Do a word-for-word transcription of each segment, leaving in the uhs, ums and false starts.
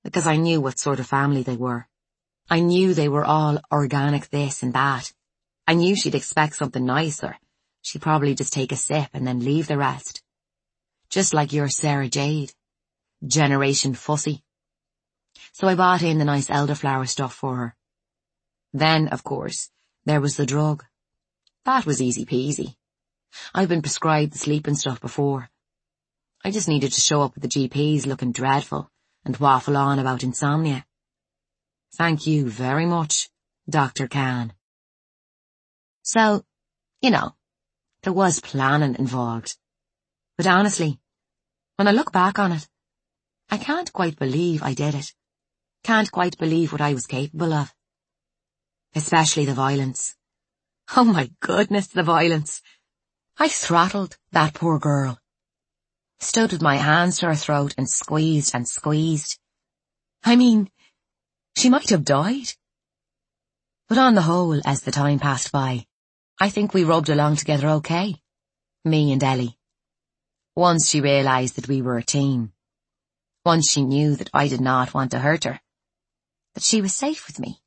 because I knew what sort of family they were. I knew they were all organic this and that. I knew she'd expect something nicer. She'd probably just take a sip and then leave the rest. Just like your Sarah Jade. Generation fussy. So I bought in the nice elderflower stuff for her. Then, of course, there was the drug. That was easy peasy. I've been prescribed the sleeping stuff before. I just needed to show up at the G P's looking dreadful and waffle on about insomnia. Thank you very much, Doctor Khan. So, you know, there was planning involved. But honestly, when I look back on it, I can't quite believe I did it. Can't quite believe what I was capable of. Especially the violence. Oh my goodness, the violence. I throttled that poor girl. Stood with my hands to her throat and squeezed and squeezed. I mean, she might have died. But on the whole, as the time passed by, I think we rubbed along together okay. Me and Ellie. Once she realised that we were a team. Once she knew that I did not want to hurt her. That she was safe with me.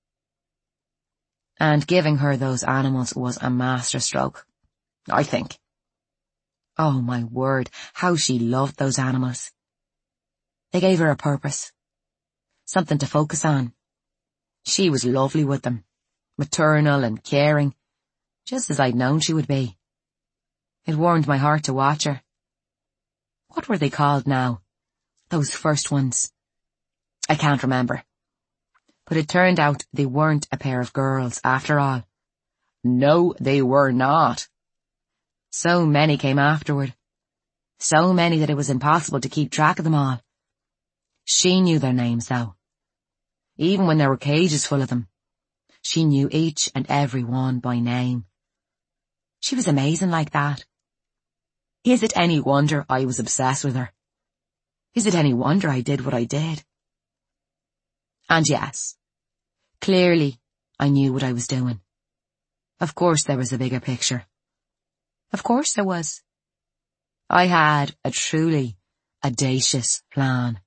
And giving her those animals was a masterstroke, I think. Oh my word, how she loved those animals. They gave her a purpose. Something to focus on. She was lovely with them. Maternal and caring. Just as I'd known she would be. It warmed my heart to watch her. What were they called now? Those first ones. I can't remember. But it turned out they weren't a pair of girls after all. No, they were not. So many came afterward. So many that it was impossible to keep track of them all. She knew their names though. Even when there were cages full of them. She knew each and every one by name. She was amazing like that. Is it any wonder I was obsessed with her? Is it any wonder I did what I did? And yes, clearly I knew what I was doing. Of course there was a bigger picture. Of course there was. I had a truly audacious plan.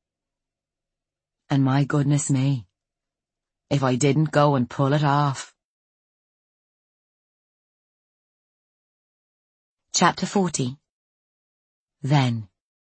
And my goodness me, if I didn't go and pull it off. Chapter forty. Then.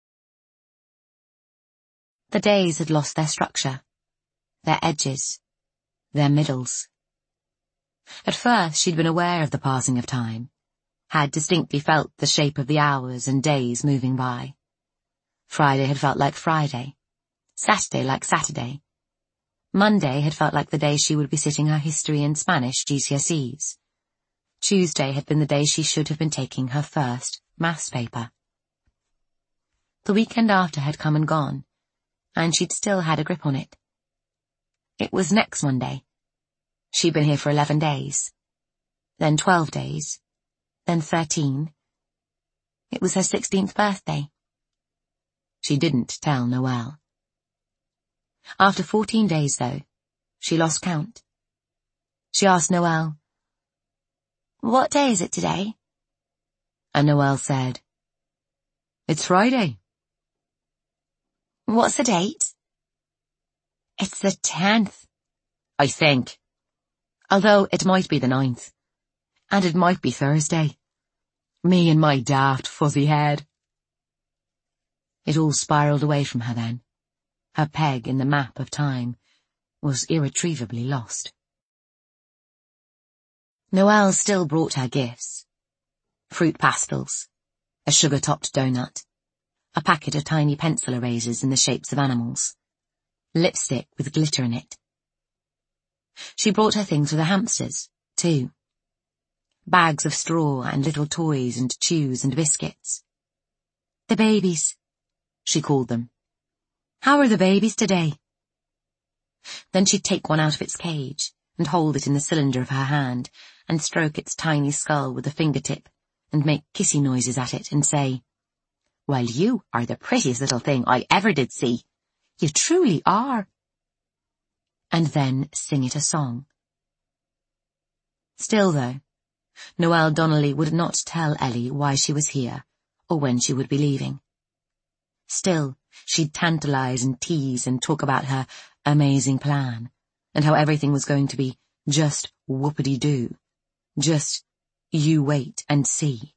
The days had lost their structure, their edges, their middles. At first she'd been aware of the passing of time, had distinctly felt the shape of the hours and days moving by. Friday had felt like Friday, Saturday like Saturday. Monday had felt like the day she would be sitting her history and Spanish G C S Es. Tuesday had been the day she should have been taking her first maths paper. The weekend after had come and gone, and she'd still had a grip on it. It was next Monday. She'd been here for eleven days, then twelve days, then thirteen. It was her sixteenth birthday. She didn't tell Noelle. After fourteen days, though, she lost count. She asked Noelle, "What day is it today?" And Noelle said, "It's Friday." "What's the date?" "It's the tenth, I think. Although it might be the ninth. And it might be Thursday. Me and my daft fuzzy head." It all spiraled away from her then. Her peg in the map of time was irretrievably lost. Noelle still brought her gifts. Fruit pastels, a sugar-topped donut, a packet of tiny pencil erasers in the shapes of animals, lipstick with glitter in it. She brought her things for the hamsters, too. Bags of straw and little toys and chews and biscuits. "The babies," she called them. "How are the babies today?" Then she'd take one out of its cage and hold it in the cylinder of her hand and stroke its tiny skull with a fingertip and make kissy noises at it and say, "Well, you are the prettiest little thing I ever did see. You truly are." And then sing it a song. Still though, Noelle Donnelly would not tell Ellie why she was here or when she would be leaving. Still, She'd tantalise and tease and talk about her amazing plan, and how everything was going to be just whoopity-doo. Just you wait and see.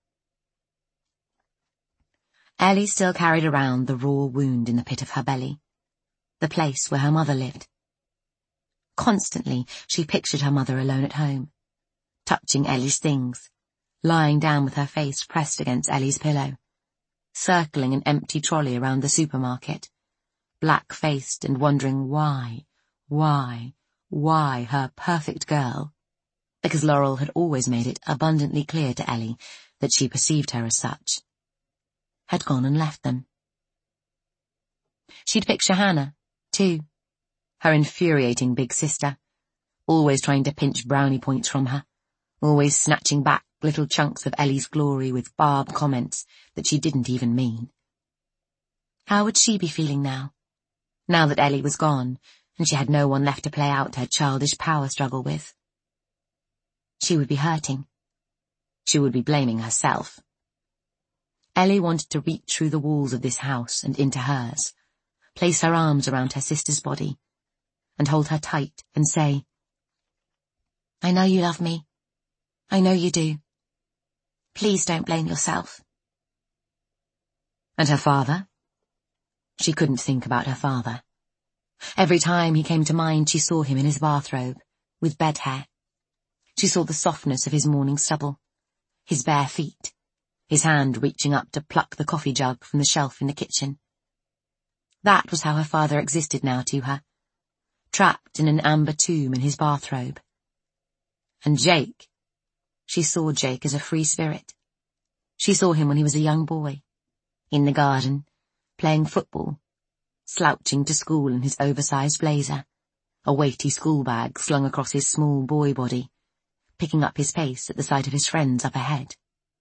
Ellie still carried around the raw wound in the pit of her belly, the place where her mother lived. Constantly she pictured her mother alone at home, touching Ellie's things, lying down with her face pressed against Ellie's pillow, circling an empty trolley around the supermarket, black-faced and wondering why, why, why her perfect girl, because Laurel had always made it abundantly clear to Ellie that she perceived her as such, had gone and left them. She'd picture Hannah, too, her infuriating big sister, always trying to pinch brownie points from her, always snatching back little chunks of Ellie's glory with barbed comments that she didn't even mean. How would she be feeling now, now that Ellie was gone and she had no one left to play out her childish power struggle with? She would be hurting. She would be blaming herself. Ellie wanted to reach through the walls of this house and into hers, place her arms around her sister's body, and hold her tight and say, "I know you love me. I know you do. Please don't blame yourself." And her father? She couldn't think about her father. Every time he came to mind, she saw him in his bathrobe, with bed hair. She saw the softness of his morning stubble, his bare feet, his hand reaching up to pluck the coffee jug from the shelf in the kitchen. That was how her father existed now to her, trapped in an amber tomb in his bathrobe. And Jake, she saw Jake as a free spirit. She saw him when he was a young boy, in the garden, playing football, slouching to school in his oversized blazer, a weighty school bag slung across his small boy body, picking up his pace at the sight of his friends up ahead.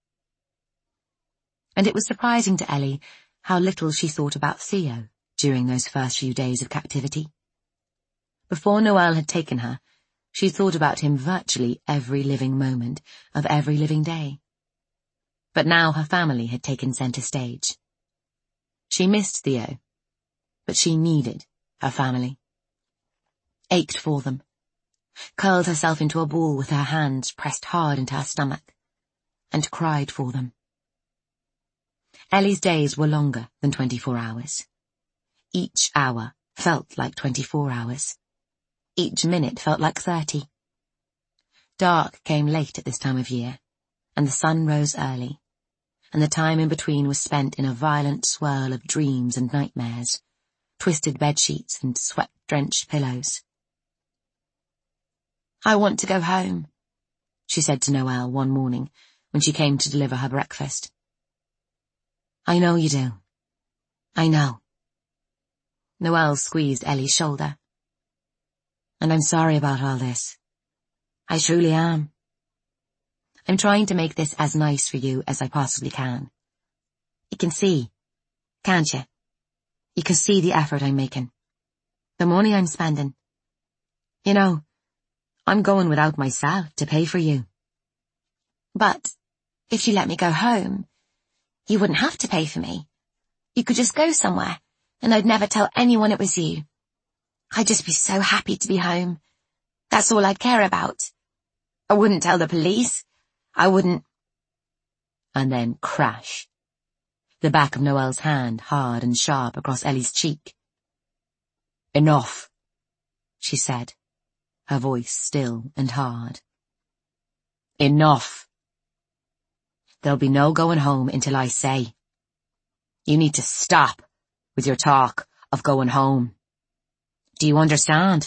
And it was surprising to Ellie how little she thought about Theo during those first few days of captivity. Before Noelle had taken her, she thought about him virtually every living moment of every living day. But now her family had taken centre stage. She missed Theo, but she needed her family. Ached for them, curled herself into a ball with her hands pressed hard into her stomach, and cried for them. Ellie's days were longer than twenty-four hours. Each hour felt like twenty-four hours. Each minute felt like thirty. Dark came late at this time of year, and the sun rose early, and the time in between was spent in a violent swirl of dreams and nightmares, twisted bedsheets and sweat-drenched pillows. "I want to go home," she said to Noelle one morning when she came to deliver her breakfast. "I know you do. I know." Noelle squeezed Ellie's shoulder. "And I'm sorry about all this. I truly am. I'm trying to make this as nice for you as I possibly can. You can see, can't you? You can see the effort I'm making. The money I'm spending. You know, I'm going without myself to pay for you." "But if you let me go home, you wouldn't have to pay for me. You could just go somewhere, and I'd never tell anyone it was you. I'd just be so happy to be home. That's all I'd care about. I wouldn't tell the police. I wouldn't—" And then crash. The back of Noelle's hand hard and sharp across Ellie's cheek. "Enough," she said, her voice still and hard. "Enough. There'll be no going home until I say. You need to stop with your talk of going home. Do you understand?"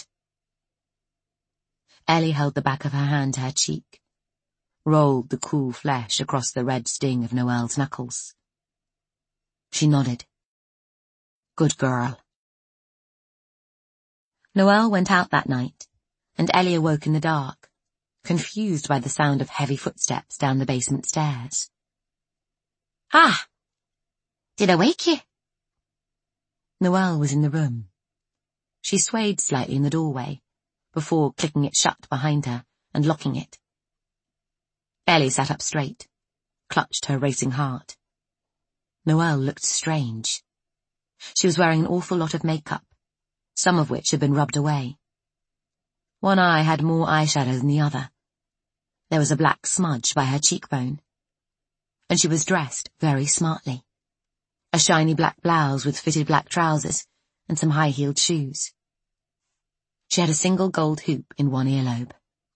Ellie held the back of her hand to her cheek, rolled the cool flesh across the red sting of Noelle's knuckles. She nodded. "Good girl." Noelle went out that night, and Ellie awoke in the dark, confused by the sound of heavy footsteps down the basement stairs. "Ah! Did I wake you?" Noelle was in the room. She swayed slightly in the doorway, before clicking it shut behind her and locking it. Ellie sat up straight, clutched her racing heart. Noelle looked strange. She was wearing an awful lot of makeup, some of which had been rubbed away. One eye had more eyeshadow than the other. There was a black smudge by her cheekbone. And she was dressed very smartly. A shiny black blouse with fitted black trousers and some high-heeled shoes. She had a single gold hoop in one earlobe.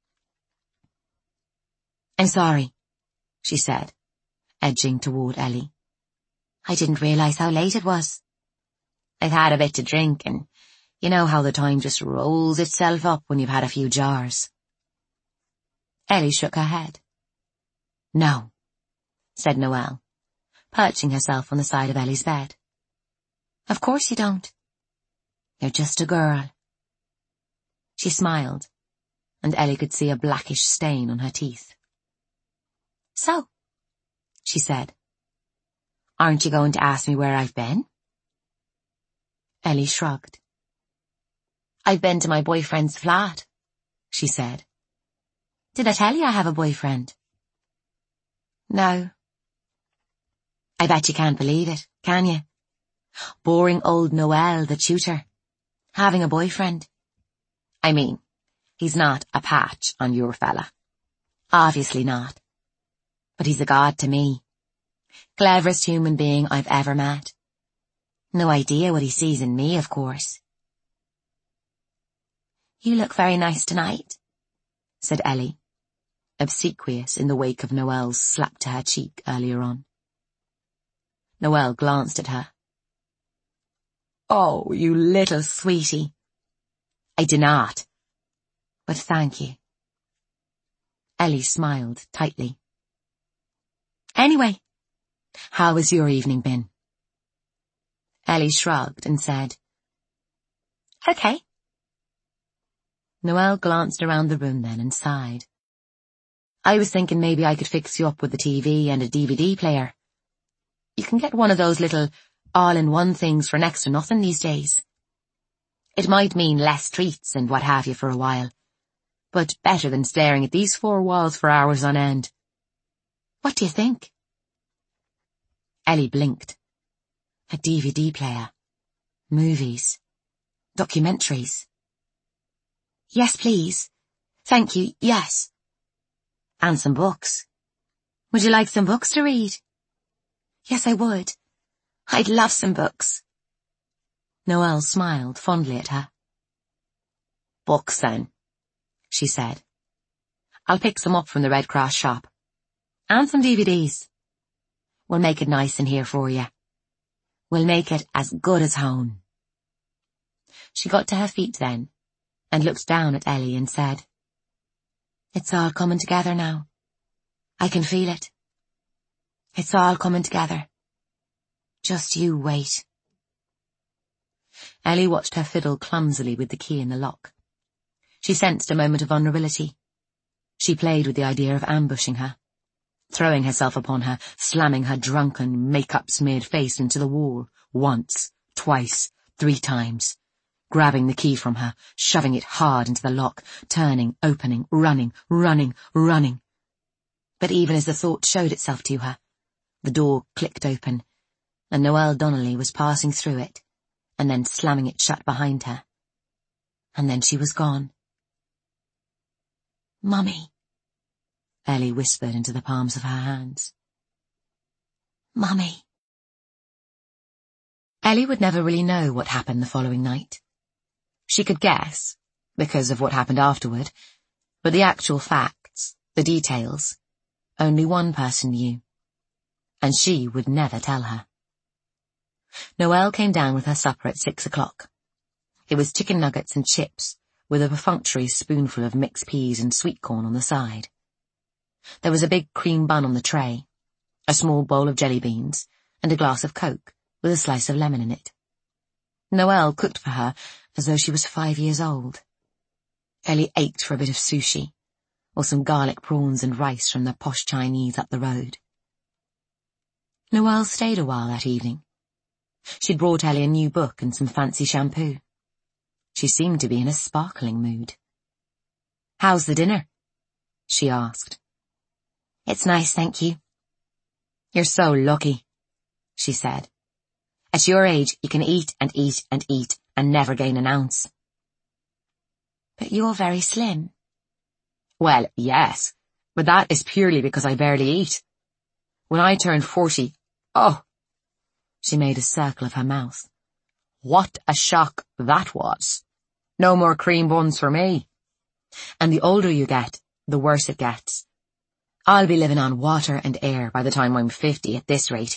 "I'm sorry," she said, edging toward Ellie. "I didn't realize how late it was. I've had a bit to drink, and you know how the time just rolls itself up when you've had a few jars." Ellie shook her head. "No," said Noelle, perching herself on the side of Ellie's bed. "Of course you don't. You're just a girl." She smiled, and Ellie could see a blackish stain on her teeth. "So," she said, "aren't you going to ask me where I've been?" Ellie shrugged. "I've been to my boyfriend's flat," she said. "Did I tell you I have a boyfriend?" "No." "I bet you can't believe it, can you? Boring old Noelle, the tutor, having a boyfriend. I mean, he's not a patch on your fella. Obviously not. But he's a god to me. Cleverest human being I've ever met. No idea what he sees in me, of course." "You look very nice tonight," said Ellie, obsequious in the wake of Noelle's slap to her cheek earlier on. Noelle glanced at her. "Oh, you little sweetie." "I do not. But thank you." Ellie smiled tightly. "Anyway, how has your evening been?" Ellie shrugged and said, "Okay." Noelle glanced around the room then and sighed. "I was thinking maybe I could fix you up with a T V and a D V D player. You can get one of those little all-in-one things for next to nothing these days. It might mean less treats and what have you for a while, but better than staring at these four walls for hours on end. What do you think?" Ellie blinked. A D V D player. Movies. Documentaries. "Yes, please. Thank you, yes." "And some books. Would you like some books to read?" "Yes, I would. I'd love some books." Noelle smiled fondly at her. "Books, then," she said. "I'll pick some up from the Red Cross shop. And some D V Ds. We'll make it nice in here for you. We'll make it as good as home." She got to her feet then, and looked down at Ellie and said, "It's all coming together now. I can feel it. It's all coming together. Just you wait." Ellie watched her fiddle clumsily with the key in the lock. She sensed a moment of vulnerability. She played with the idea of ambushing her, throwing herself upon her, slamming her drunken, makeup-smeared face into the wall, once, twice, three times, grabbing the key from her, shoving it hard into the lock, turning, opening, running, running, running. But even as the thought showed itself to her, the door clicked open, and Noelle Donnelly was passing through it, and then slamming it shut behind her. And then she was gone. "Mummy," Ellie whispered into the palms of her hands. "Mummy." Ellie would never really know what happened the following night. She could guess, because of what happened afterward, but the actual facts, the details, only one person knew, and she would never tell her. Noelle came down with her supper at six o'clock. It was chicken nuggets and chips, with a perfunctory spoonful of mixed peas and sweet corn on the side. There was a big cream bun on the tray, a small bowl of jelly beans, and a glass of Coke, with a slice of lemon in it. Noelle cooked for her as though she was five years old. Ellie ached for a bit of sushi, or some garlic prawns and rice from the posh Chinese up the road. Noelle stayed a while that evening. She'd brought Ellie a new book and some fancy shampoo. She seemed to be in a sparkling mood. "How's the dinner?" she asked. "It's nice, thank you." "You're so lucky," she said. At your age, you can eat and eat and eat and never gain an ounce. But you're very slim. Well, yes, but that is purely because I barely eat. When I turned forty, oh, she made a circle of her mouth. What a shock that was. No more cream buns for me. And the older you get, the worse it gets. I'll be living on water and air by the time I'm fifty at this rate.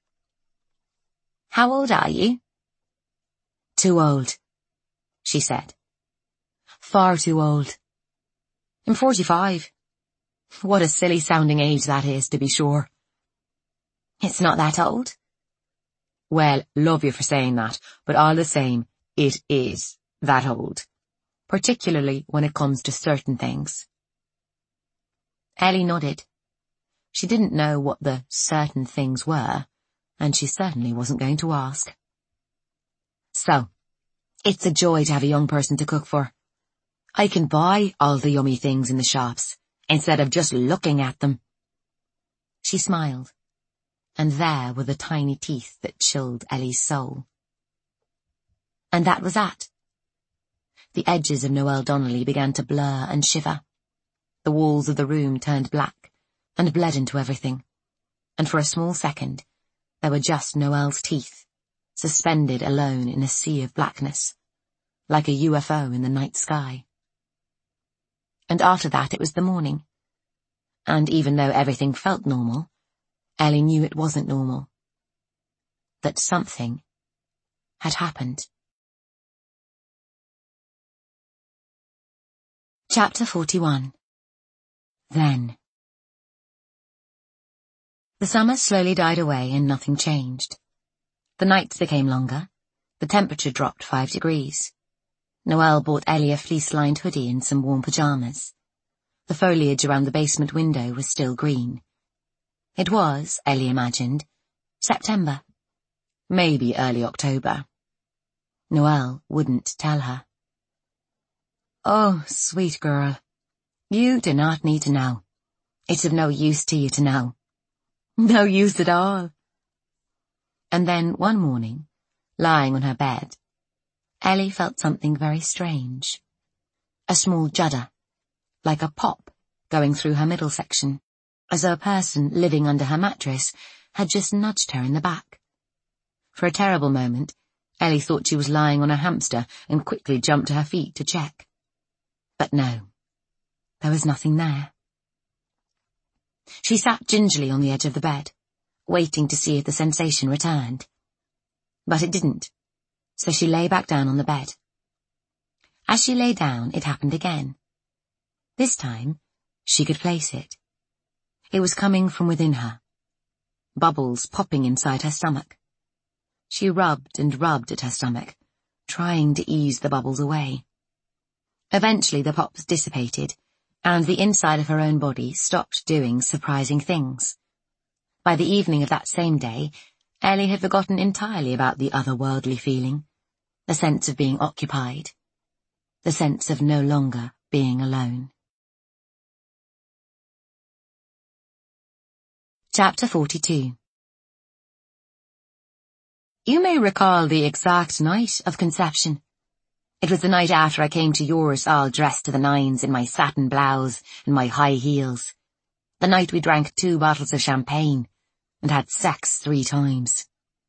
How old are you? Too old, she said. Far too old. I'm forty-five. What a silly sounding age that is, to be sure. It's not that old. Well, love you for saying that, but all the same, it is that old. Particularly when it comes to certain things. Ellie nodded. She didn't know what the certain things were, and she certainly wasn't going to ask. So, it's a joy to have a young person to cook for. I can buy all the yummy things in the shops, instead of just looking at them. She smiled, and there were the tiny teeth that chilled Ellie's soul. And that was that. The edges of Noelle Donnelly began to blur and shiver. The walls of the room turned black and bled into everything, and for a small second there were just Noelle's teeth, suspended alone in a sea of blackness, like a U F O in the night sky. And after that it was the morning, and even though everything felt normal, Ellie knew it wasn't normal. That something had happened. Chapter forty-one. Then. The summer slowly died away and nothing changed. The nights became longer. The temperature dropped five degrees. Noelle bought Ellie a fleece-lined hoodie and some warm pyjamas. The foliage around the basement window was still green. It was, Ellie imagined, September. Maybe early October. Noelle wouldn't tell her. Oh, sweet girl, you do not need to know. It's of no use to you to know. No use at all. And then one morning, lying on her bed, Ellie felt something very strange. A small judder, like a pop, going through her middle section, as though a person living under her mattress had just nudged her in the back. For a terrible moment, Ellie thought she was lying on a hamster and quickly jumped to her feet to check. But no, there was nothing there. She sat gingerly on the edge of the bed, waiting to see if the sensation returned. But it didn't, so she lay back down on the bed. As she lay down, it happened again. This time, she could place it. It was coming from within her, bubbles popping inside her stomach. She rubbed and rubbed at her stomach, trying to ease the bubbles away. Eventually the pops dissipated, and the inside of her own body stopped doing surprising things. By the evening of that same day, Ellie had forgotten entirely about the otherworldly feeling, the sense of being occupied, the sense of no longer being alone. Chapter forty-two. You may recall the exact night of conception. It was the night after I came to yours all dressed to the nines in my satin blouse and my high heels. The night we drank two bottles of champagne and had sex three times.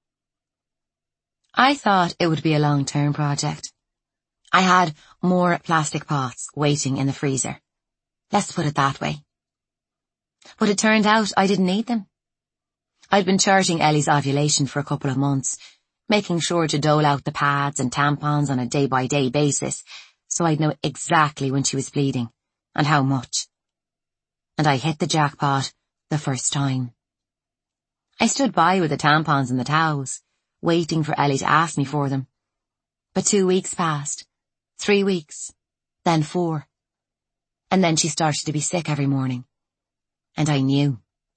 I thought it would be a long-term project. I had more plastic pots waiting in the freezer. Let's put it that way. But it turned out I didn't need them. I'd been charting Ellie's ovulation for a couple of months, making sure to dole out the pads and tampons on a day-by-day basis, so I'd know exactly when she was bleeding, and how much. And I hit the jackpot the first time. I stood by with the tampons and the towels, waiting for Ellie to ask me for them. But two weeks passed, three weeks, then four. And then she started to be sick every morning. And I knew.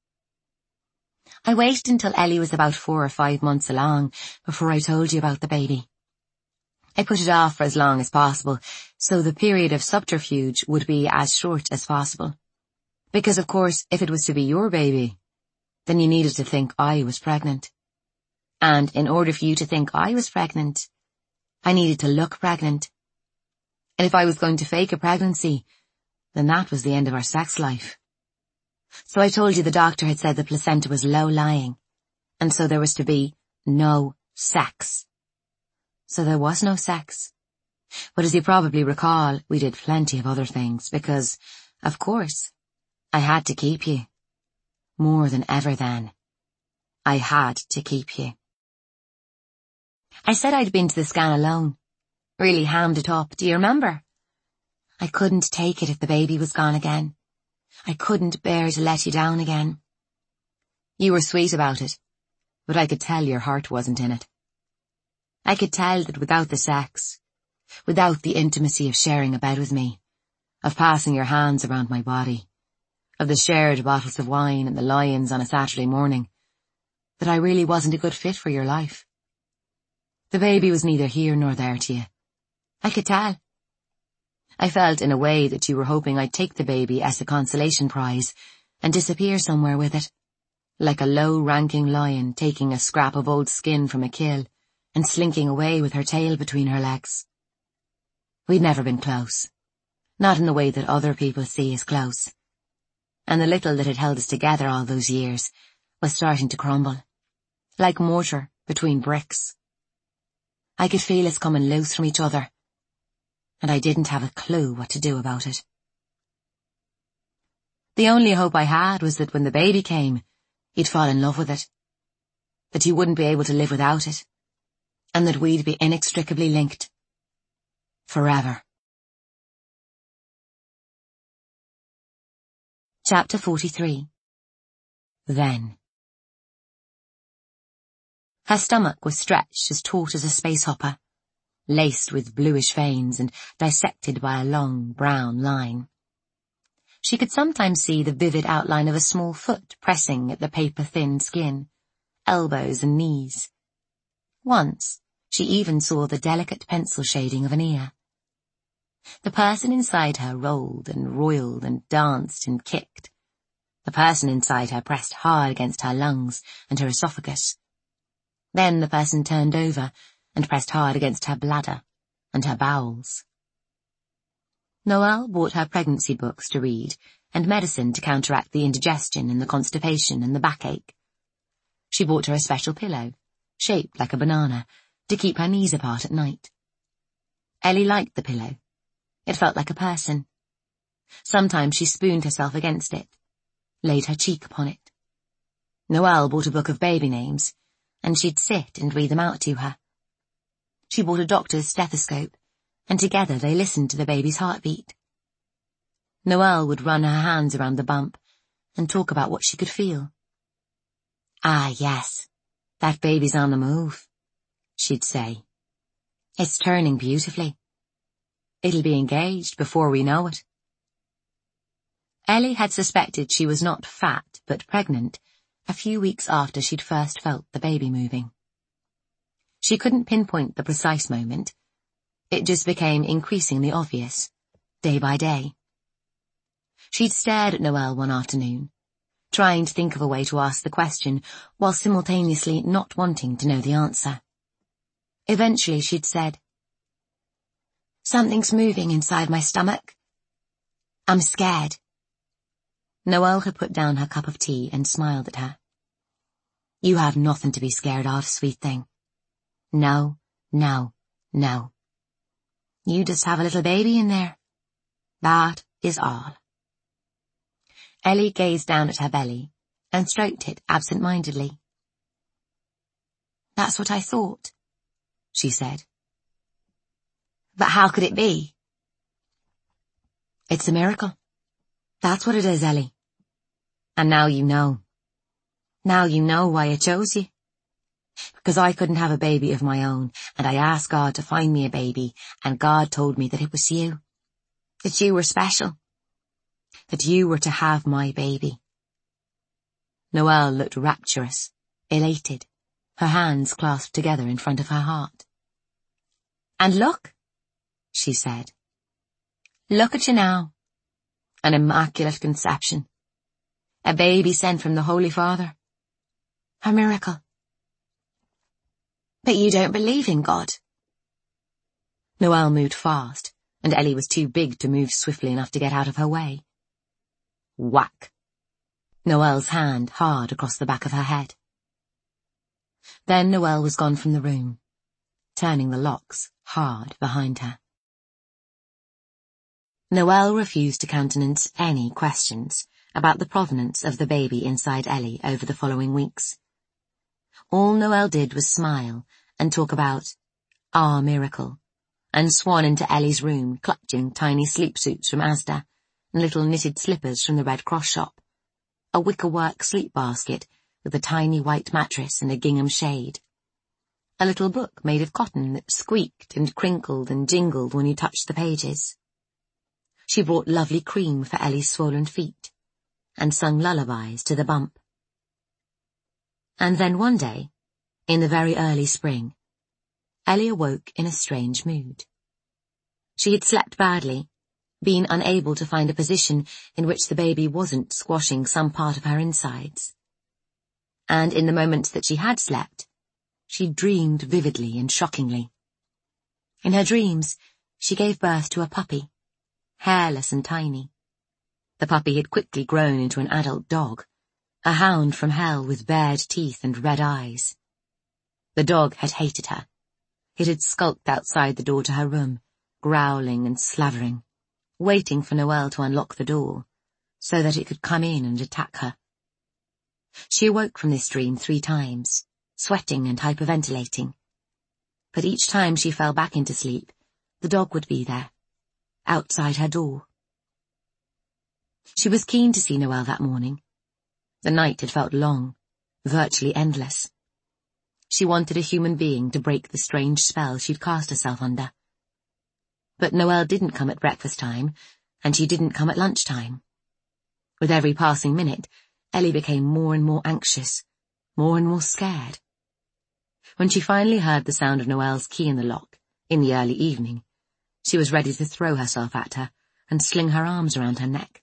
I waited until Ellie was about four or five months along before I told you about the baby. I put it off for as long as possible, so the period of subterfuge would be as short as possible. Because of course, if it was to be your baby, then you needed to think I was pregnant. And in order for you to think I was pregnant, I needed to look pregnant. And if I was going to fake a pregnancy, then that was the end of our sex life. So I told you the doctor had said the placenta was low-lying, and so there was to be no sex. So there was no sex. But as you probably recall, we did plenty of other things, because, of course, I had to keep you. More than ever then. I had to keep you. I said I'd been to the scan alone. Really hammed it up, do you remember? I couldn't take it if the baby was gone again. I couldn't bear to let you down again. You were sweet about it, but I could tell your heart wasn't in it. I could tell that without the sex, without the intimacy of sharing a bed with me, of passing your hands around my body, of the shared bottles of wine and the lie-ins on a Saturday morning, that I really wasn't a good fit for your life. The baby was neither here nor there to you. I could tell. I felt in a way that you were hoping I'd take the baby as a consolation prize and disappear somewhere with it, like a low-ranking lion taking a scrap of old skin from a kill and slinking away with her tail between her legs. We'd never been close, not in the way that other people see as close. And the little that had held us together all those years was starting to crumble, like mortar between bricks. I could feel us coming loose from each other, and I didn't have a clue what to do about it. The only hope I had was that when the baby came, you'd fall in love with it, that you wouldn't be able to live without it, and that we'd be inextricably linked. Forever. Chapter forty-three. Then. Her stomach was stretched as taut as a space hopper, laced with bluish veins and dissected by a long brown line. She could sometimes see the vivid outline of a small foot pressing at the paper-thin skin, elbows and knees. Once, she even saw the delicate pencil shading of an ear. The person inside her rolled and roiled and danced and kicked. The person inside her pressed hard against her lungs and her esophagus. Then the person turned over and pressed hard against her bladder and her bowels. Noelle bought her pregnancy books to read and medicine to counteract the indigestion and the constipation and the backache. She bought her a special pillow, shaped like a banana, to keep her knees apart at night. Ellie liked the pillow. It felt like a person. Sometimes she spooned herself against it, laid her cheek upon it. Noelle bought a book of baby names, and she'd sit and read them out to her. She bought a doctor's stethoscope, and together they listened to the baby's heartbeat. Noelle would run her hands around the bump and talk about what she could feel. "Ah, yes, that baby's on the move," she'd say. "It's turning beautifully. It'll be engaged before we know it." Ellie had suspected she was not fat but pregnant a few weeks after she'd first felt the baby moving. She couldn't pinpoint the precise moment. It just became increasingly obvious, day by day. She'd stared at Noelle one afternoon, trying to think of a way to ask the question while simultaneously not wanting to know the answer. Eventually she'd said, "Something's moving inside my stomach. I'm scared." Noelle had put down her cup of tea and smiled at her. "You have nothing to be scared of, sweet thing. No, no, no. You just have a little baby in there. That is all." Ellie gazed down at her belly and stroked it absent-mindedly. "That's what I thought," she said. "But how could it be?" "It's a miracle. That's what it is, Ellie. And now you know. Now you know why I chose you. Because I couldn't have a baby of my own, and I asked God to find me a baby, and God told me that it was you. That you were special. That you were to have my baby." Noelle looked rapturous, elated, her hands clasped together in front of her heart. "And look," she said. "Look at you now. An immaculate conception. A baby sent from the Holy Father. A miracle." But you don't believe in God. Noelle moved fast, and Ellie was too big to move swiftly enough to get out of her way. Whack! Noelle's hand hard across the back of her head. Then Noelle was gone from the room, turning the locks hard behind her. Noelle refused to countenance any questions about the provenance of the baby inside Ellie over the following weeks. All Noelle did was smile and talk about our miracle, and swan into Ellie's room clutching tiny sleep suits from Asda and little knitted slippers from the Red Cross shop, a wickerwork sleep basket with a tiny white mattress and a gingham shade, a little book made of cotton that squeaked and crinkled and jingled when you touched the pages. She brought lovely cream for Ellie's swollen feet, and sung lullabies to the bump. And then one day, in the very early spring, Ellie awoke in a strange mood. She had slept badly, been unable to find a position in which the baby wasn't squashing some part of her insides. And in the moments that she had slept, she dreamed vividly and shockingly. In her dreams, she gave birth to a puppy, hairless and tiny. The puppy had quickly grown into an adult dog, a hound from hell with bared teeth and red eyes. The dog had hated her. It had skulked outside the door to her room, growling and slavering, waiting for Noelle to unlock the door, so that it could come in and attack her. She awoke from this dream three times, sweating and hyperventilating. But each time she fell back into sleep, the dog would be there, outside her door. She was keen to see Noelle that morning. The night had felt long, virtually endless. She wanted a human being to break the strange spell she'd cast herself under. But Noelle didn't come at breakfast time, and she didn't come at lunchtime. With every passing minute, Ellie became more and more anxious, more and more scared. When she finally heard the sound of Noelle's key in the lock, in the early evening, she was ready to throw herself at her and sling her arms around her neck.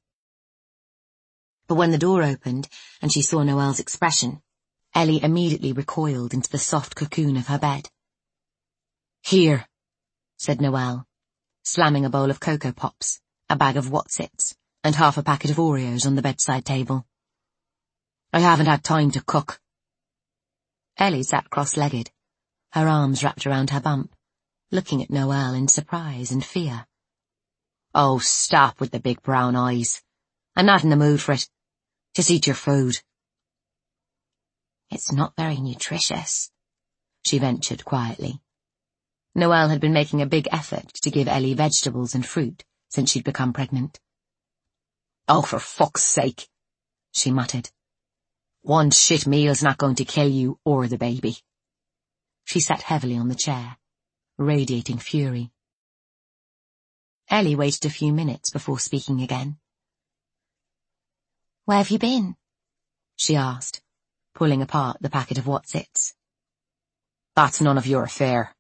But when the door opened and she saw Noelle's expression, Ellie immediately recoiled into the soft cocoon of her bed. "Here," said Noelle, slamming a bowl of Cocoa Pops, a bag of Wotsits, and half a packet of Oreos on the bedside table. "I haven't had time to cook." Ellie sat cross-legged, her arms wrapped around her bump, looking at Noelle in surprise and fear. "Oh, stop with the big brown eyes. I'm not in the mood for it. Just eat your food." "It's not very nutritious," she ventured quietly. Noelle had been making a big effort to give Ellie vegetables and fruit since she'd become pregnant. "Oh, for fuck's sake," she muttered. "One shit meal's not going to kill you or the baby." She sat heavily on the chair, radiating fury. Ellie waited a few minutes before speaking again. "Where have you been?" she asked, pulling apart the packet of Wotsits. "That's none of your affair."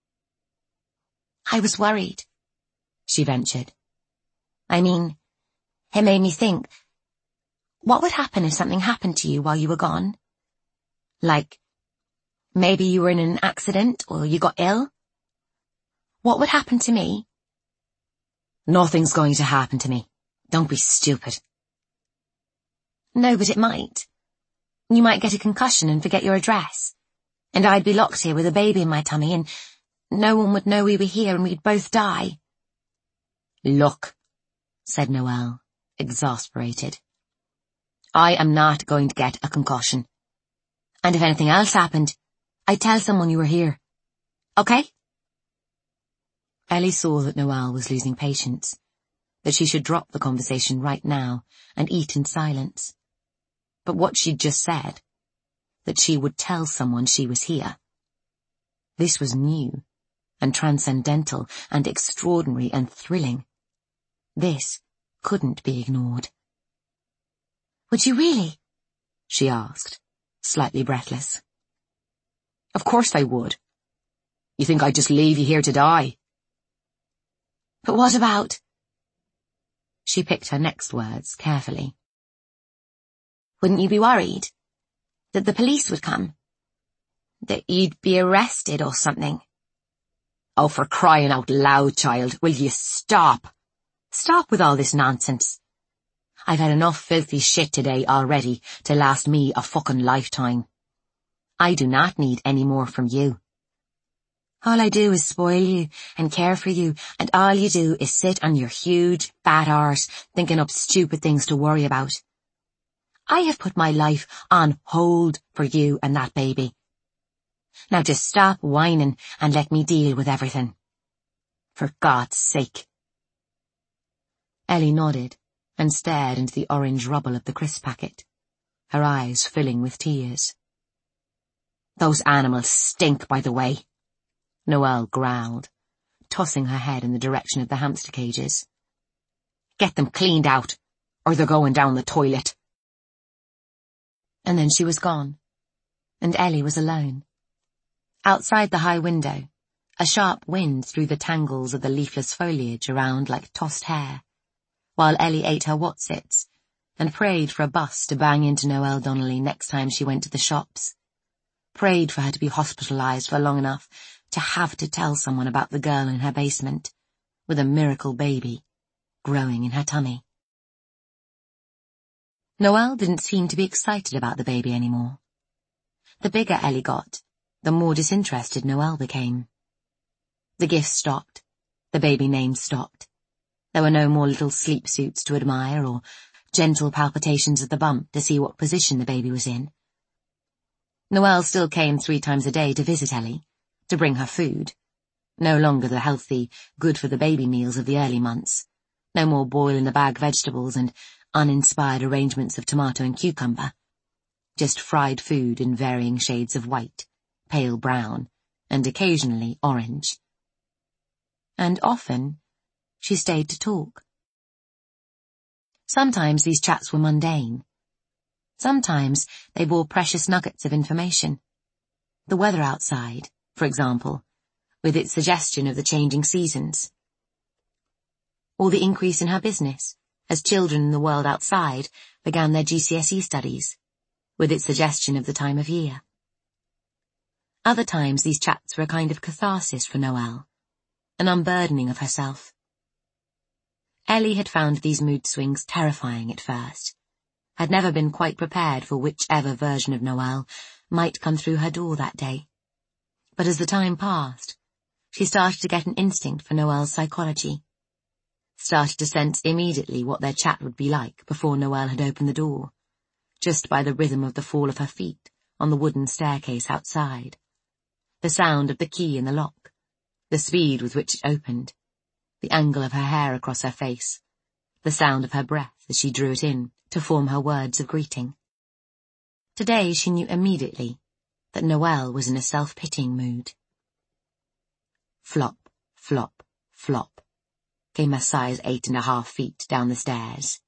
"I was worried," she ventured. "I mean, it made me think, what would happen if something happened to you while you were gone? Like, maybe you were in an accident or you got ill? What would happen to me?" "Nothing's going to happen to me. Don't be stupid." "No, but it might. You might get a concussion and forget your address. And I'd be locked here with a baby in my tummy and no one would know we were here and we'd both die." "Look," said Noelle, exasperated. "I am not going to get a concussion. And if anything else happened, I'd tell someone you were here. Okay?" Ellie saw that Noelle was losing patience, that she should drop the conversation right now and eat in silence. But what she'd just said, that she would tell someone she was here. This was new, and transcendental, and extraordinary, and thrilling. This couldn't be ignored. "Would you really?" she asked, slightly breathless. "Of course I would. You think I'd just leave you here to die?" "But what about—" She picked her next words carefully. "Wouldn't you be worried that the police would come? That you'd be arrested or something. Oh, for crying out loud, child, will you stop? Stop with all this nonsense. I've had enough filthy shit today already to last me a fucking lifetime. I do not need any more from you. All I do is spoil you and care for you, and all you do is sit on your huge, fat arse thinking up stupid things to worry about. I have put my life on hold for you and that baby. Now just stop whining and let me deal with everything. For God's sake. Ellie nodded and stared into the orange rubble of the crisp packet, her eyes filling with tears. Those animals stink, by the way, Noelle growled, tossing her head in the direction of the hamster cages. Get them cleaned out, or they're going down the toilet. And then she was gone, and Ellie was alone. Outside the high window, a sharp wind threw the tangles of the leafless foliage around like tossed hair, while Ellie ate her Wotsits and prayed for a bus to bang into Noelle Donnelly next time she went to the shops. Prayed for her to be hospitalized for long enough to have to tell someone about the girl in her basement, with a miracle baby growing in her tummy. Noelle didn't seem to be excited about the baby anymore. The bigger Ellie got, the more disinterested Noelle became. The gifts stopped. The baby names stopped. There were no more little sleep suits to admire or gentle palpitations of the bump to see what position the baby was in. Noelle still came three times a day to visit Ellie, to bring her food. No longer the healthy, good-for-the-baby meals of the early months. No more boil-in-the-bag vegetables and uninspired arrangements of tomato and cucumber. Just fried food in varying shades of white, pale brown, and occasionally orange. And often, she stayed to talk. Sometimes these chats were mundane. Sometimes they bore precious nuggets of information. The weather outside, for example, with its suggestion of the changing seasons. Or the increase in her business, as children in the world outside began their G C S E studies, with its suggestion of the time of year. Other times these chats were a kind of catharsis for Noelle, an unburdening of herself. Ellie had found these mood swings terrifying at first, had never been quite prepared for whichever version of Noelle might come through her door that day. But as the time passed, she started to get an instinct for Noelle's psychology, started to sense immediately what their chat would be like before Noelle had opened the door, just by the rhythm of the fall of her feet on the wooden staircase outside, the sound of the key in the lock, the speed with which it opened, the angle of her hair across her face, the sound of her breath as she drew it in to form her words of greeting. Today she knew immediately that Noelle was in a self-pitying mood. Flop, flop, flop, came her size eight and a half feet down the stairs.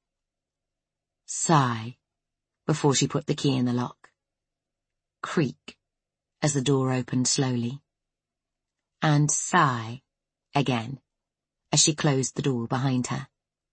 Sigh, before she put the key in the lock. Creak, as the door opened slowly. And sigh, again, as she closed the door behind her.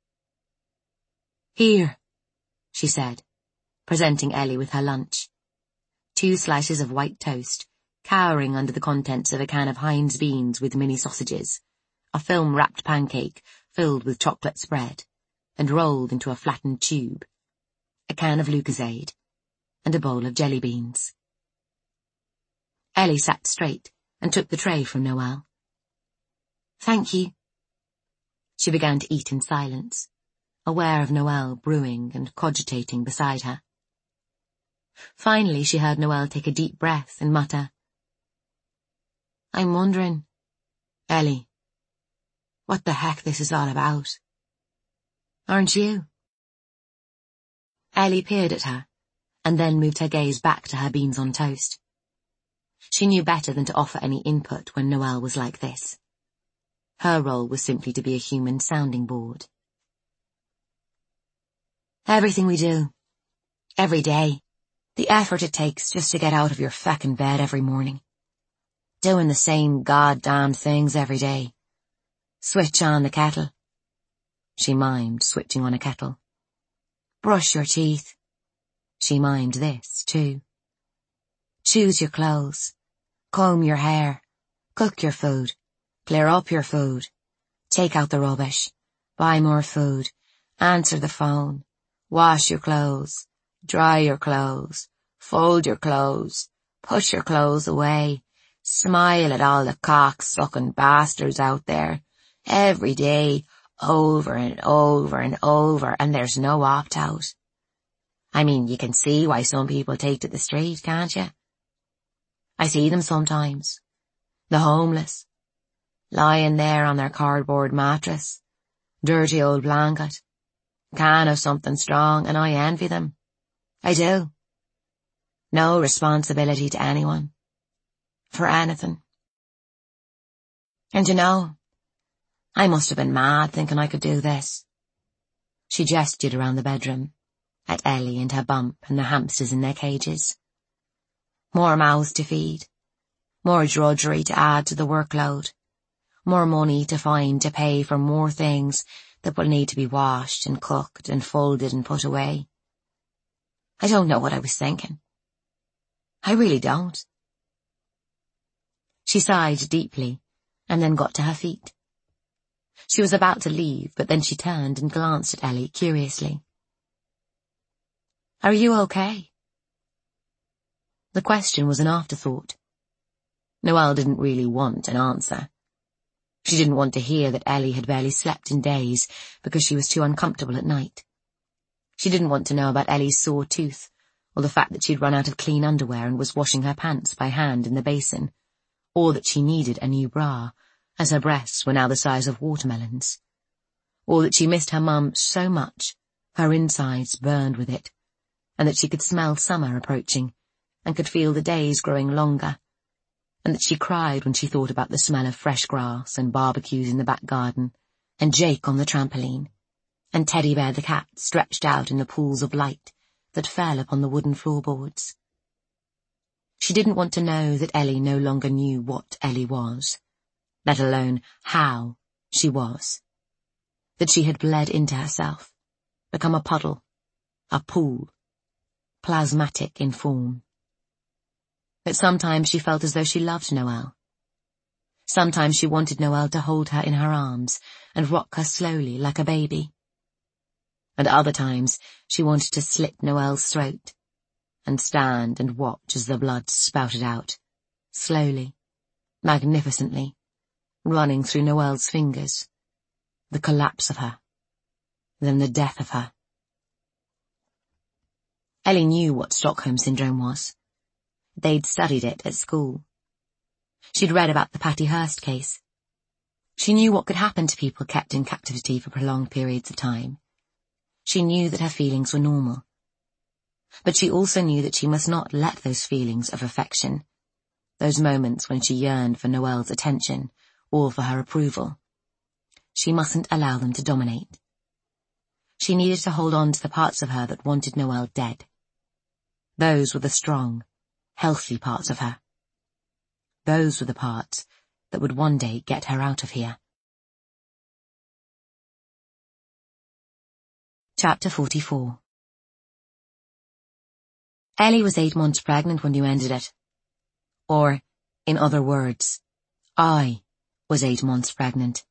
Here, she said, presenting Ellie with her lunch. Two slices of white toast, cowering under the contents of a can of Heinz beans with mini sausages, a film-wrapped pancake filled with chocolate spread and rolled into a flattened tube, a can of Lucozade, and a bowl of jelly beans. Ellie sat straight and took the tray from Noelle. Thank you. She began to eat in silence, aware of Noelle brewing and cogitating beside her. Finally she heard Noelle take a deep breath and mutter, I'm wondering, Ellie, what the heck this is all about. Aren't you? Ellie peered at her, and then moved her gaze back to her beans on toast. She knew better than to offer any input when Noelle was like this. Her role was simply to be a human sounding board. Everything we do, every day, the effort it takes just to get out of your feckin' bed every morning. Doing the same goddamn things every day. Switch on the kettle. She mimed switching on a kettle. Brush your teeth. She mimed this, too. Choose your clothes comb your hair, cook your food, clear up your food, take out the rubbish, buy more food, answer the phone, wash your clothes, dry your clothes, fold your clothes, push your clothes away, smile at all the cock-sucking bastards out there, every day, over and over and over, and there's no opt-out. I mean, you can see why some people take to the street, can't you? I see them sometimes. The homeless, lying there on their cardboard mattress, dirty old blanket, can of something strong, and I envy them. I do. No responsibility to anyone. For anything. And you know, I must have been mad thinking I could do this. She gestured around the bedroom, at Ellie and her bump and the hamsters in their cages. More mouths to feed, more drudgery to add to the workload, more money to find to pay for more things that will need to be washed and cooked and folded and put away. I don't know what I was thinking. I really don't. She sighed deeply and then got to her feet. She was about to leave, but then she turned and glanced at Ellie curiously. Are you okay? The question was an afterthought. Noelle didn't really want an answer. She didn't want to hear that Ellie had barely slept in days because she was too uncomfortable at night. She didn't want to know about Ellie's sore tooth, or the fact that she'd run out of clean underwear and was washing her pants by hand in the basin, or that she needed a new bra, as her breasts were now the size of watermelons, or that she missed her mum so much, her insides burned with it, and that she could smell summer approaching, and could feel the days growing longer, and that she cried when she thought about the smell of fresh grass and barbecues in the back garden, and Jake on the trampoline, and Teddy Bear the cat stretched out in the pools of light that fell upon the wooden floorboards. She didn't want to know that Ellie no longer knew what Ellie was, let alone how she was. That she had bled into herself, become a puddle, a pool, plasmatic in form. That sometimes she felt as though she loved Noelle. Sometimes she wanted Noelle to hold her in her arms and rock her slowly like a baby. And other times she wanted to slit Noelle's throat and stand and watch as the blood spouted out, slowly, magnificently, running through Noelle's fingers, the collapse of her, then the death of her. Ellie knew what Stockholm Syndrome was. They'd studied it at school. She'd read about the Patty Hearst case. She knew what could happen to people kept in captivity for prolonged periods of time. She knew that her feelings were normal. But she also knew that she must not let those feelings of affection, those moments when she yearned for Noelle's attention or for her approval, she mustn't allow them to dominate. She needed to hold on to the parts of her that wanted Noelle dead. Those were the strong, healthy parts of her. Those were the parts that would one day get her out of here. Chapter forty-four. Ellie was eight months pregnant when you ended it. Or, in other words, I was eight months pregnant.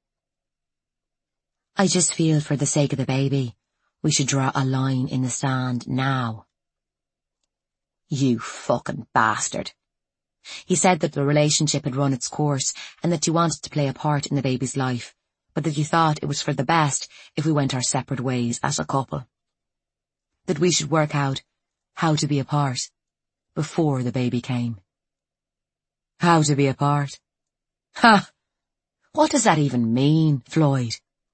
I just feel for the sake of the baby, we should draw a line in the sand now. You fucking bastard. He said that the relationship had run its course and that you wanted to play a part in the baby's life, but that you thought it was for the best if we went our separate ways as a couple. That we should work out how to be apart before the baby came. How to be apart? Ha! What does that even mean, Floyd?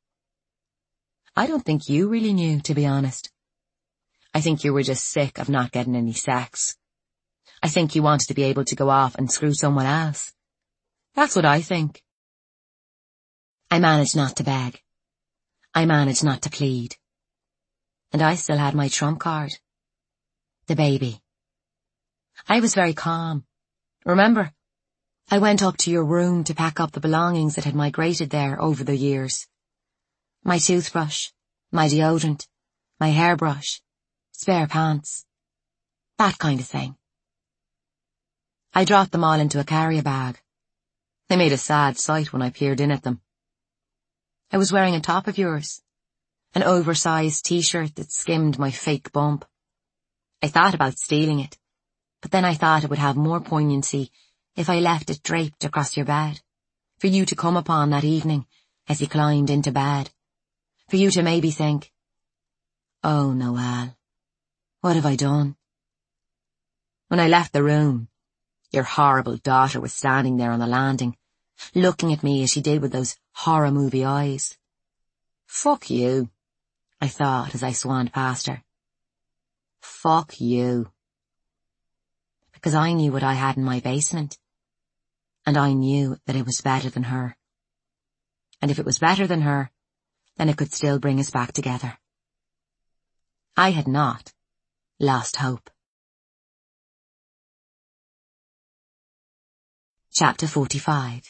I don't think you really knew, to be honest. I think you were just sick of not getting any sex. I think you wanted to be able to go off and screw someone else. That's what I think. I managed not to beg. I managed not to plead. And I still had my trump card. The baby. I was very calm. Remember, I went up to your room to pack up the belongings that had migrated there over the years. My toothbrush, my deodorant, my hairbrush, spare pants. That kind of thing. I dropped them all into a carrier bag. They made a sad sight when I peered in at them. I was wearing a top of yours, an oversized t-shirt that skimmed my fake bump. I thought about stealing it, but then I thought it would have more poignancy if I left it draped across your bed, for you to come upon that evening as you climbed into bed, for you to maybe think, "Oh, Noelle, what have I done?" When I left the room, your horrible daughter was standing there on the landing, looking at me as she did with those horror movie eyes. Fuck you, I thought as I swanned past her. Fuck you. Because I knew what I had in my basement, and I knew that it was better than her. And if it was better than her, then it could still bring us back together. I had not lost hope. Chapter forty-five.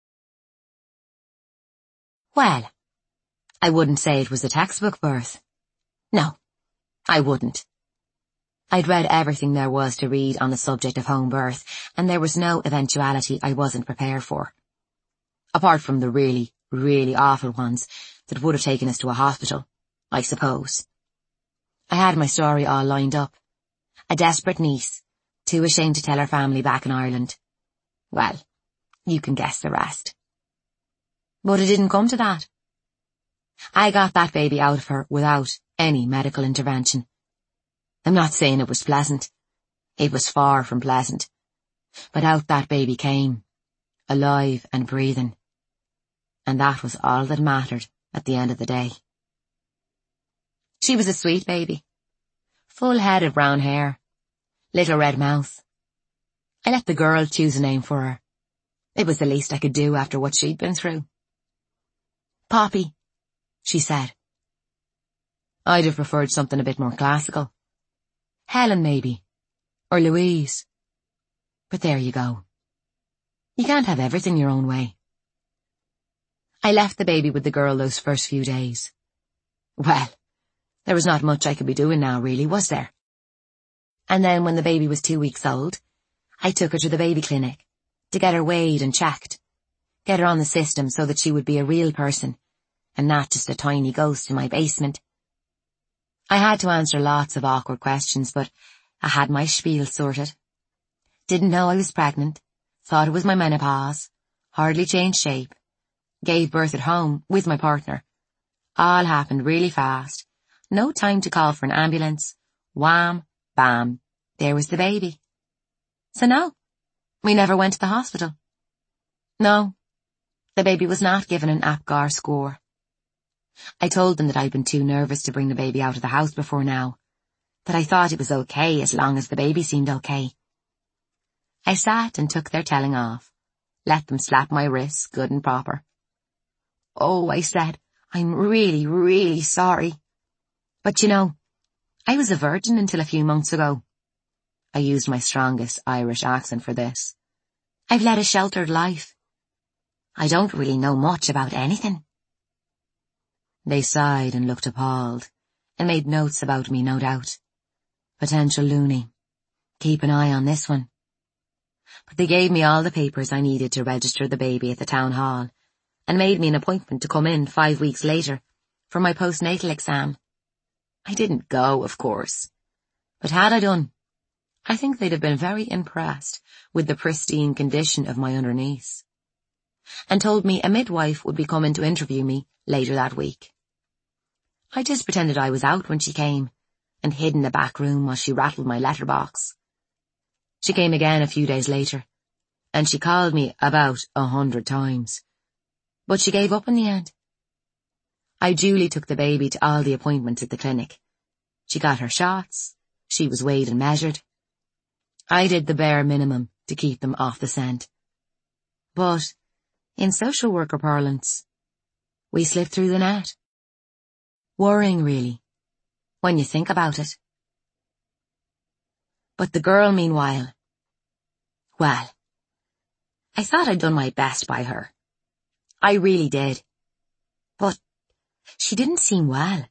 Well, I wouldn't say it was a textbook birth. No, I wouldn't. I'd read everything there was to read on the subject of home birth, and there was no eventuality I wasn't prepared for. Apart from the really, really awful ones that would have taken us to a hospital, I suppose. I had my story all lined up. A desperate niece, too ashamed to tell her family back in Ireland. Well, you can guess the rest. But it didn't come to that. I got that baby out of her without any medical intervention. I'm not saying it was pleasant. It was far from pleasant. But out that baby came, alive and breathing. And that was all that mattered at the end of the day. She was a sweet baby. Full head of brown hair. Little red mouth. I let the girl choose a name for her. It was the least I could do after what she'd been through. Poppy, she said. I'd have preferred something a bit more classical. Helen, maybe. Or Louise. But there you go. You can't have everything your own way. I left the baby with the girl those first few days. Well, there was not much I could be doing now, really, was there? And then when the baby was two weeks old, I took her to the baby clinic to get her weighed and checked, get her on the system so that she would be a real person and not just a tiny ghost in my basement. I had to answer lots of awkward questions, but I had my spiel sorted. Didn't know I was pregnant, thought it was my menopause, hardly changed shape, gave birth at home with my partner. All happened really fast. No time to call for an ambulance. Wham, bam, there was the baby. So no, we never went to the hospital. No, the baby was not given an APGAR score. I told them that I'd been too nervous to bring the baby out of the house before now, that I thought it was okay as long as the baby seemed okay. I sat and took their telling off, let them slap my wrists good and proper. Oh, I said, I'm really, really sorry. But you know, I was a virgin until a few months ago. I used my strongest Irish accent for this. I've led a sheltered life. I don't really know much about anything. They sighed and looked appalled, and made notes about me, no doubt. Potential loony. Keep an eye on this one. But they gave me all the papers I needed to register the baby at the town hall, and made me an appointment to come in five weeks later for my postnatal exam. I didn't go, of course. But had I done, I think they'd have been very impressed with the pristine condition of my underneath, and told me a midwife would be coming to interview me later that week. I just pretended I was out when she came, and hid in the back room while she rattled my letterbox. She came again a few days later, and she called me about a hundred times. But she gave up in the end. I duly took the baby to all the appointments at the clinic. She got her shots, she was weighed and measured. I did the bare minimum to keep them off the scent. But, in social worker parlance, we slipped through the net. Worrying, really, when you think about it. But the girl, meanwhile, well, I thought I'd done my best by her. I really did. But she didn't seem well.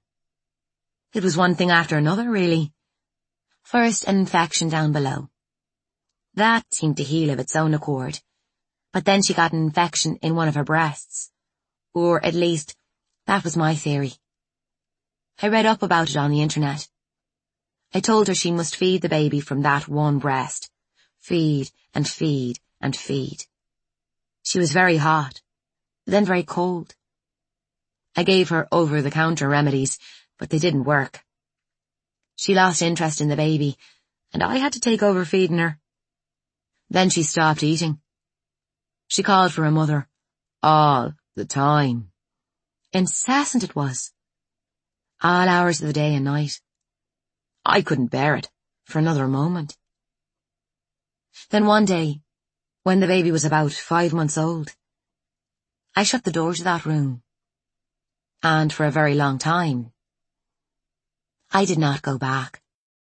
It was one thing after another, really. First, an infection down below. That seemed to heal of its own accord. But then she got an infection in one of her breasts. Or at least, that was my theory. I read up about it on the internet. I told her she must feed the baby from that one breast. Feed and feed and feed. She was very hot, then very cold. I gave her over-the-counter remedies, but they didn't work. She lost interest in the baby, and I had to take over feeding her. Then she stopped eating. She called for her mother, all the time. Incessant it was. All hours of the day and night. I couldn't bear it for another moment. Then one day, when the baby was about five months old, I shut the door to that room. And for a very long time, I did not go back.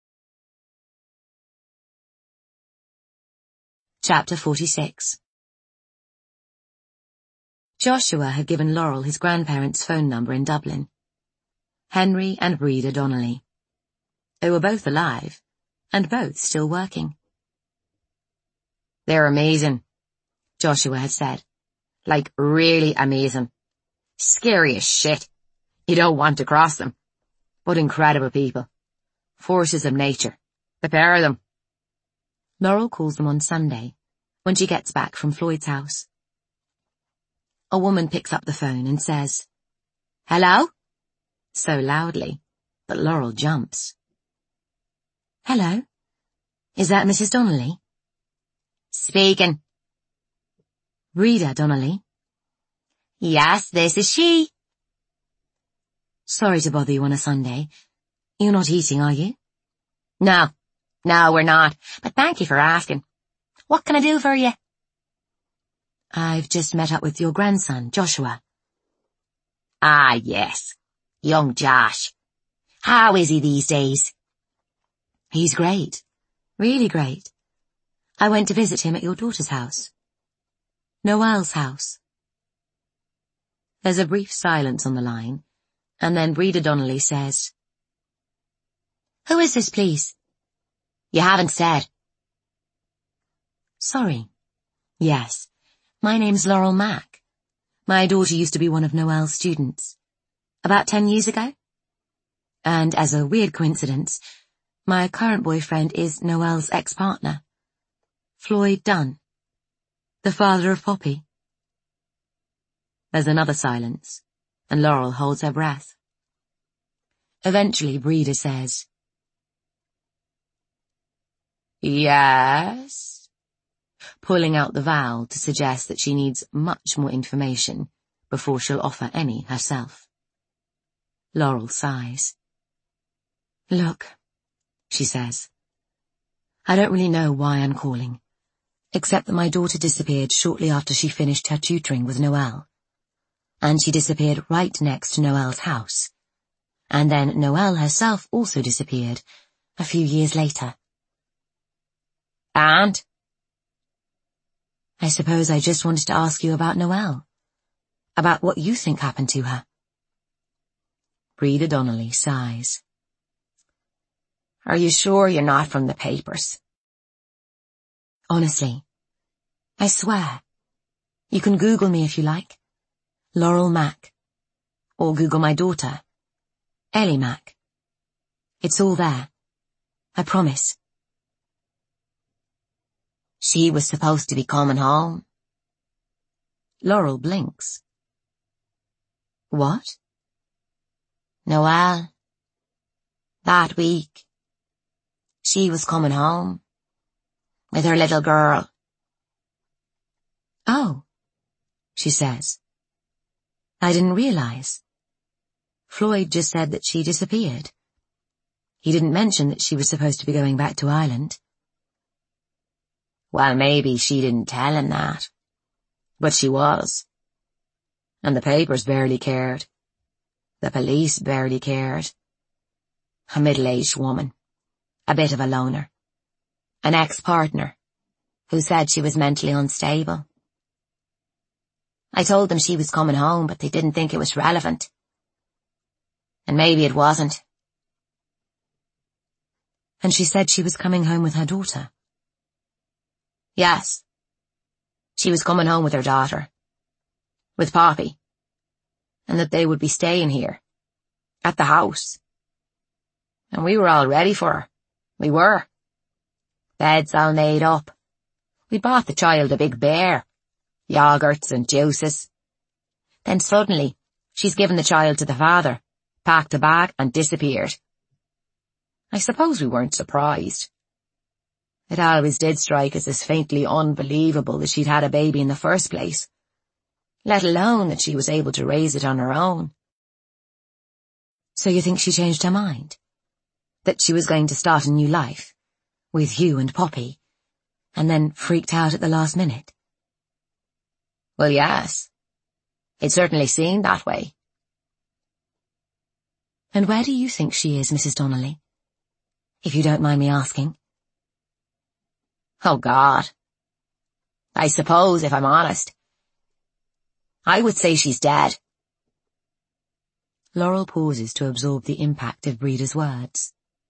Chapter forty-six. Joshua had given Laurel his grandparents' phone number in Dublin. Henry and Breda Donnelly. They were both alive, and both still working. "They're amazing," Joshua had said. "Like really amazing. Scary as shit. You don't want to cross them. But incredible people. Forces of nature. The pair of them." Laurel calls them on Sunday, when she gets back from Floyd's house. A woman picks up the phone and says, "Hello?" so loudly that Laurel jumps. "Hello? Is that Missus Donnelly?" "Speaking." "Breda Donnelly?" "Yes, this is she." "Sorry to bother you on a Sunday. You're not eating, are you?" No, no, we're not, but thank you for asking. What can I do for you?" "I've just met up with your grandson, Joshua." "Ah, yes. Young Josh. How is he these days?" "He's great. Really great. I went to visit him at your daughter's house. Noelle's house." There's a brief silence on the line, and then Breda Donnelly says, "Who is this, please?" "You haven't said." "Sorry. Yes, my name's Laurel Mack. My daughter used to be one of Noelle's students. About ten years ago. And as a weird coincidence, my current boyfriend is Noelle's ex-partner, Floyd Dunn, the father of Poppy." There's another silence, and Laurel holds her breath. Eventually, Breda says, "Yes," pulling out the vowel to suggest that she needs much more information before she'll offer any herself. Laurel sighs. "Look," she says, "I don't really know why I'm calling, except that my daughter disappeared shortly after she finished her tutoring with Noelle. And she disappeared right next to Noelle's house. And then Noelle herself also disappeared a few years later." "And?" "I suppose I just wanted to ask you about Noelle. About what you think happened to her." Breda Donnelly sighs. "Are you sure you're not from the papers?" "Honestly. I swear. You can Google me if you like. Laurel Mack. Or Google my daughter, Ellie Mack. It's all there. I promise." "She was supposed to be coming home." Laurel blinks. "What?" "Noelle. That week. She was coming home. With her little girl." "Oh," she says. "I didn't realize. Floyd just said that she disappeared. He didn't mention that she was supposed to be going back to Ireland." "Well, maybe she didn't tell him that. But she was. And the papers barely cared. The police barely cared. A middle-aged woman. A bit of a loner. An ex-partner. Who said she was mentally unstable. I told them she was coming home, but they didn't think it was relevant. And maybe it wasn't." "And she said she was coming home with her daughter?" Yes. She was coming home with her daughter. With Poppy. And that they would be staying here. At the house. And we were all ready for her. We were. Beds all made up. We bought the child a big bear. Yogurts and juices. Then suddenly, she's given the child to the father, packed a bag and disappeared. I suppose we weren't surprised. It always did strike us as faintly unbelievable that she'd had a baby in the first place, let alone that she was able to raise it on her own. So you think she changed her mind? That she was going to start a new life? With you and Poppy? And then freaked out at the last minute? Well, yes. It certainly seemed that way. And where do you think she is, Missus Donnelly? If you don't mind me asking. Oh, God. I suppose, if I'm honest, I would say she's dead. Laurel pauses to absorb the impact of Breda's words.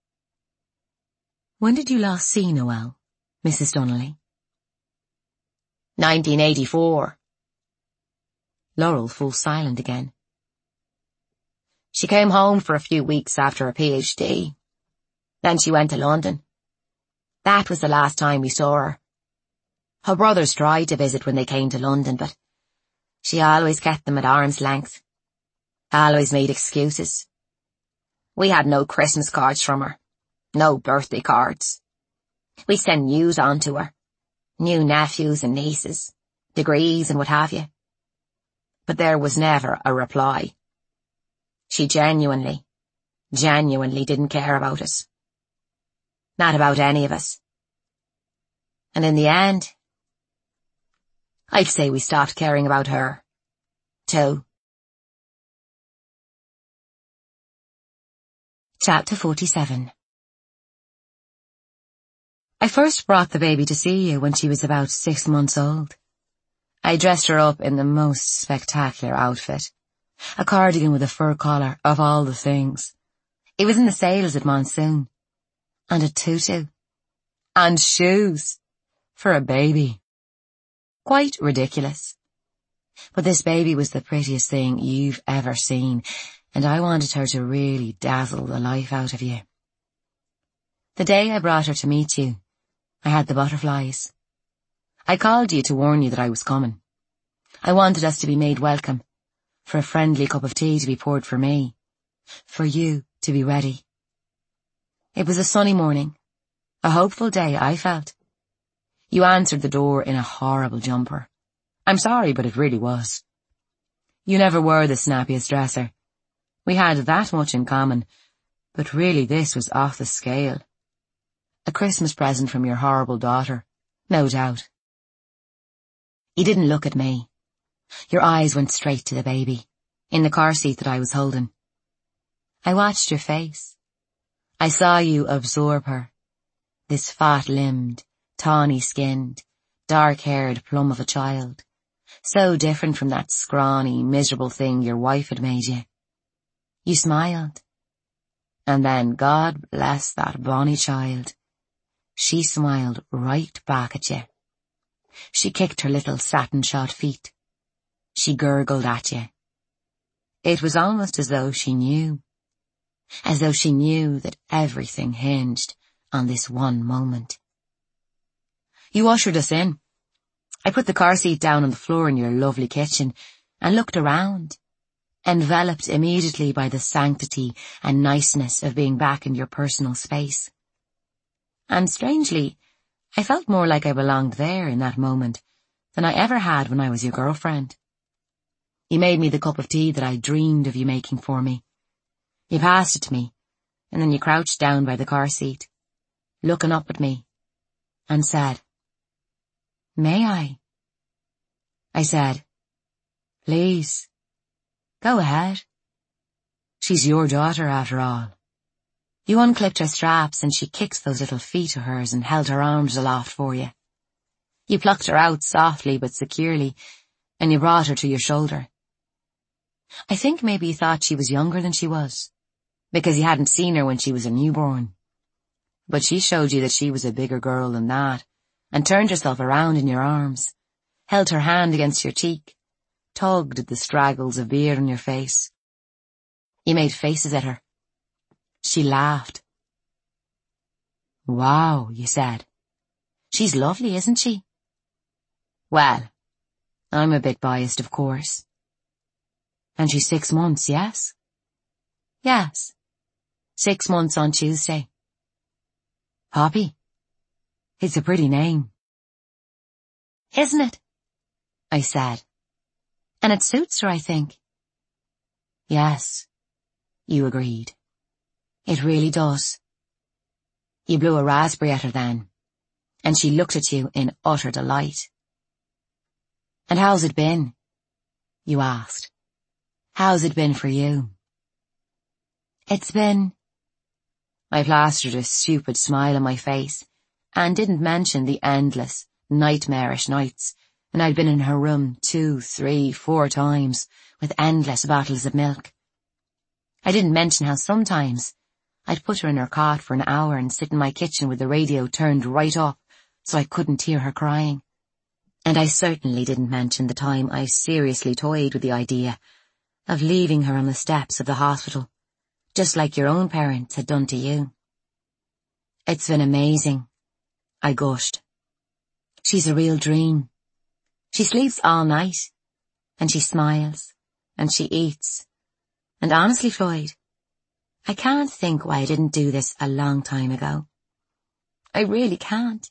When did you last see Noelle, Missus Donnelly? nineteen eighty-four. Laurel falls silent again. She came home for a few weeks after her PhD. Then she went to London. That was the last time we saw her. Her brothers tried to visit when they came to London, but she always kept them at arm's length. Always made excuses. We had no Christmas cards from her. No birthday cards. We sent news on to her. New nephews and nieces. Degrees and what have you. But there was never a reply. She genuinely, genuinely didn't care about us. Not about any of us. And in the end, I'd say we stopped caring about her, too. Chapter forty-seven. I first brought the baby to see you when she was about six months old. I dressed her up in the most spectacular outfit. A cardigan with a fur collar, of all the things. It was in the sales at Monsoon. And a tutu. And shoes. For a baby. Quite ridiculous. But this baby was the prettiest thing you've ever seen, and I wanted her to really dazzle the life out of you. The day I brought her to meet you, I had the butterflies. I called you to warn you that I was coming. I wanted us to be made welcome, for a friendly cup of tea to be poured for me, for you to be ready. It was a sunny morning, a hopeful day, I felt. You answered the door in a horrible jumper. I'm sorry, but it really was. You never were the snappiest dresser. We had that much in common, but really this was off the scale. A Christmas present from your horrible daughter, no doubt. You didn't look at me. Your eyes went straight to the baby, in the car seat that I was holding. I watched your face. I saw you absorb her, this fat-limbed, tawny-skinned, dark-haired plum of a child, so different from that scrawny, miserable thing your wife had made you. You smiled. And then, God bless that bonny child, she smiled right back at you. She kicked her little satin-shod feet. She gurgled at you. It was almost as though she knew. As though she knew that everything hinged on this one moment. You ushered us in. I put the car seat down on the floor in your lovely kitchen and looked around, enveloped immediately by the sanctity and niceness of being back in your personal space. And strangely, I felt more like I belonged there in that moment than I ever had when I was your girlfriend. You made me the cup of tea that I dreamed of you making for me. You passed it to me, and then you crouched down by the car seat, looking up at me, and said, "May I?" I said, "Please, go ahead. She's your daughter after all." You unclipped her straps and she kicked those little feet of hers and held her arms aloft for you. You plucked her out softly but securely, and you brought her to your shoulder. I think maybe you thought she was younger than she was, because you hadn't seen her when she was a newborn. But she showed you that she was a bigger girl than that, and turned herself around in your arms, held her hand against your cheek, tugged at the straggles of beard on your face. You made faces at her. She laughed. "Wow," you said. "She's lovely, isn't she?" "Well, I'm a bit biased, of course." "And she's six months, yes?" "Yes. Six months on Tuesday." "Poppy. It's a pretty name." "Isn't it?" I said. "And it suits her, I think." "Yes," you agreed. "It really does." You blew a raspberry at her then, and she looked at you in utter delight. "And how's it been?" you asked. "How's it been for you?" "It's been—" I plastered a stupid smile on my face and didn't mention the endless, nightmarish nights when I'd been in her room two, three, four times with endless bottles of milk. I didn't mention how sometimes I'd put her in her cot for an hour and sit in my kitchen with the radio turned right up so I couldn't hear her crying. And I certainly didn't mention the time I seriously toyed with the idea of leaving her on the steps of the hospital, just like your own parents had done to you. "It's been amazing," I gushed. "She's a real dream. She sleeps all night, and she smiles, and she eats. And honestly, Floyd, I can't think why I didn't do this a long time ago. I really can't."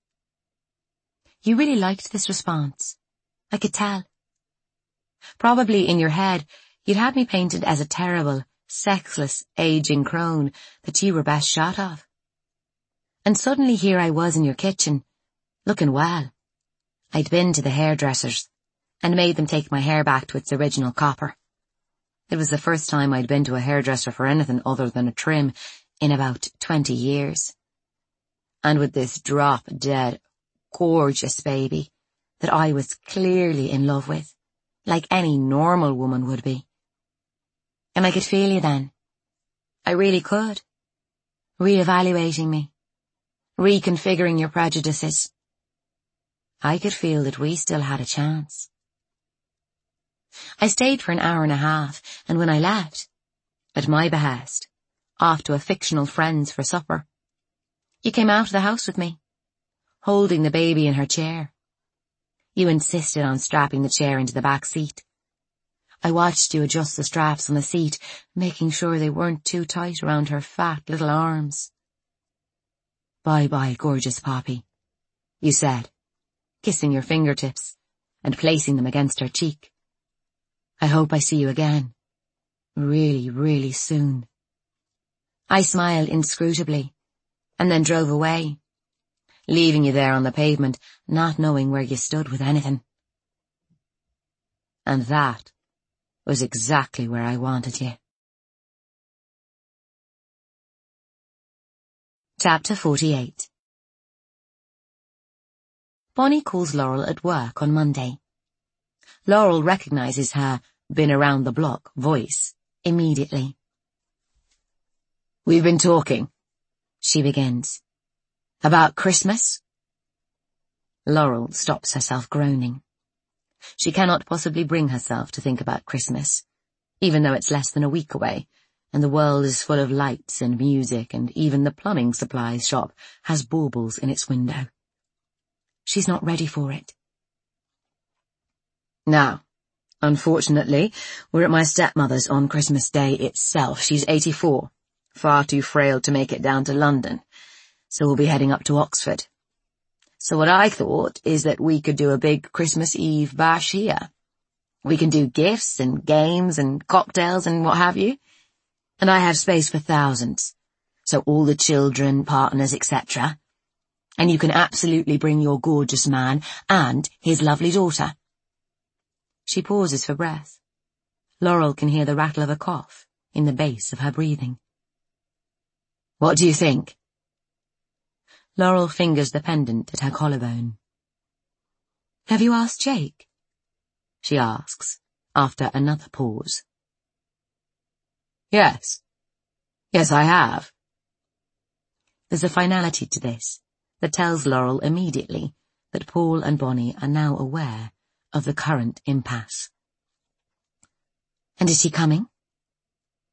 You really liked this response. I could tell. Probably in your head, you'd had me painted as a terrible, sexless, aging crone that you were best shot of. And suddenly here I was in your kitchen, looking well. I'd been to the hairdressers and made them take my hair back to its original copper. It was the first time I'd been to a hairdresser for anything other than a trim in about twenty years. And with this drop-dead, gorgeous baby that I was clearly in love with, like any normal woman would be. And I could feel you then. I really could. Re-evaluating me. Reconfiguring your prejudices. I could feel that we still had a chance. I stayed for an hour and a half, and when I left, at my behest, off to a fictional friend's for supper, you came out of the house with me, holding the baby in her chair. You insisted on strapping the chair into the back seat. I watched you adjust the straps on the seat, making sure they weren't too tight around her fat little arms. "Bye-bye, gorgeous Poppy," you said, kissing your fingertips and placing them against her cheek. "I hope I see you again. Really, really soon." I smiled inscrutably and then drove away, leaving you there on the pavement, not knowing where you stood with anything. And that was exactly where I wanted you. Chapter forty-eight. Bonnie calls Laurel at work on Monday. Laurel recognizes her been around the block voice immediately. "We've been talking," she begins. "About Christmas?" Laurel stops herself groaning. She cannot possibly bring herself to think about Christmas, even though it's less than a week away, and the world is full of lights and music, and even the plumbing supplies shop has baubles in its window. She's not ready for it. Now, unfortunately, we're at my stepmother's on Christmas Day itself. She's eighty-four, far too frail to make it down to London, so we'll be heading up to Oxford. So what I thought is that we could do a big Christmas Eve bash here. We can do gifts and games and cocktails and what have you. And I have space for thousands, so all the children, partners, et cetera. And you can absolutely bring your gorgeous man and his lovely daughter. She pauses for breath. Laurel can hear the rattle of a cough in the bass of her breathing. "What do you think?" Laurel fingers the pendant at her collarbone. "Have you asked Jake?" she asks, after another pause. Yes. Yes, I have. There's a finality to this, that tells Laurel immediately that Paul and Bonnie are now aware of the current impasse. And is she coming?